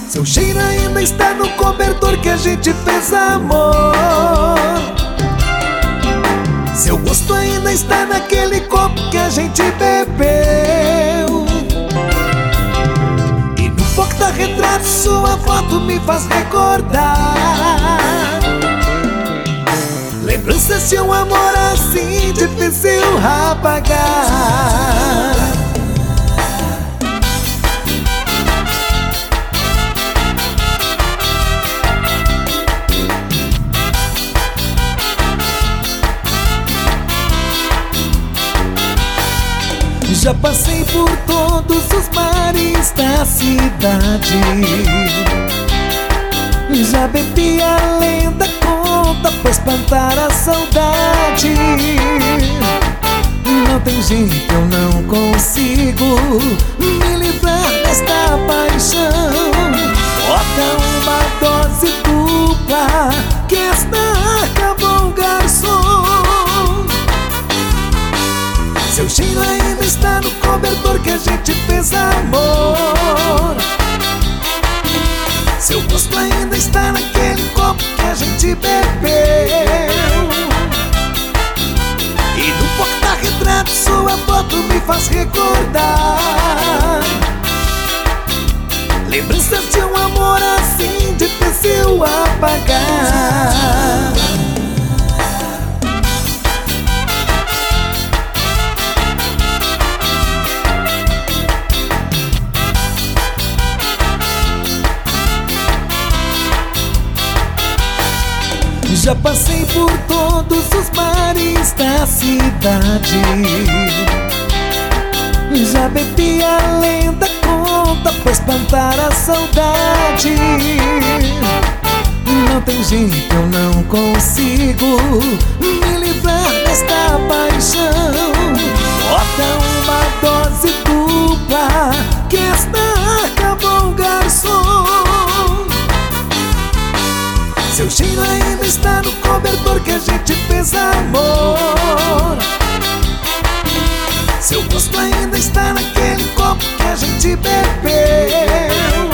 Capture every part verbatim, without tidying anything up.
Seu cheiro ainda está no cobertor que a gente fez amor. Seu gosto ainda está naquele copo que a gente bebeu. E no porta-retrato sua foto me faz recordar lembranças de um amor assim difícil apagar. Já passei por todos os mares da cidade, já bebi além da conta pra espantar a saudade. Não tem jeito, eu não consigo me livrar desta paixão. Bota uma dose dupla que esta acabou, garçom. Seu cheiro ainda está no cobertor que a gente fez amor. Seu gosto ainda está naquele copo que a gente bebeu. E no porta-retrato sua foto me faz recordar lembranças de um amor assim difícil apagar. Já passei por todos os mares da cidade, já bebi além da conta pra espantar a saudade. Não tem jeito, eu não consigo me livrar desta paixão. Bota uma dose dupla que esta acabou, garçom. Seu cheiro ainda está no cobertor que a gente fez amor. Seu gosto ainda está naquele copo que a gente bebeu.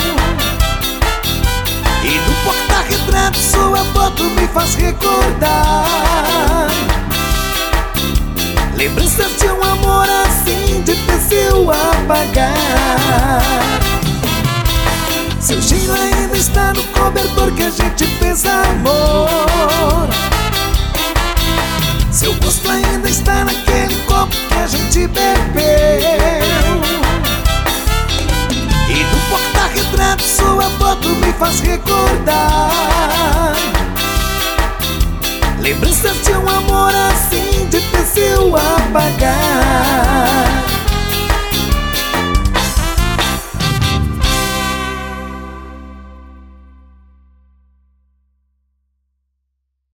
E no porta-retrato sua foto me faz recordar lembranças de um amor assim difícil apagar. Seu cheiro ainda está no cobertor que a gente fez amor. Seu gosto ainda está naquele copo que a gente bebeu. E no porta-retrato sua foto me faz recordar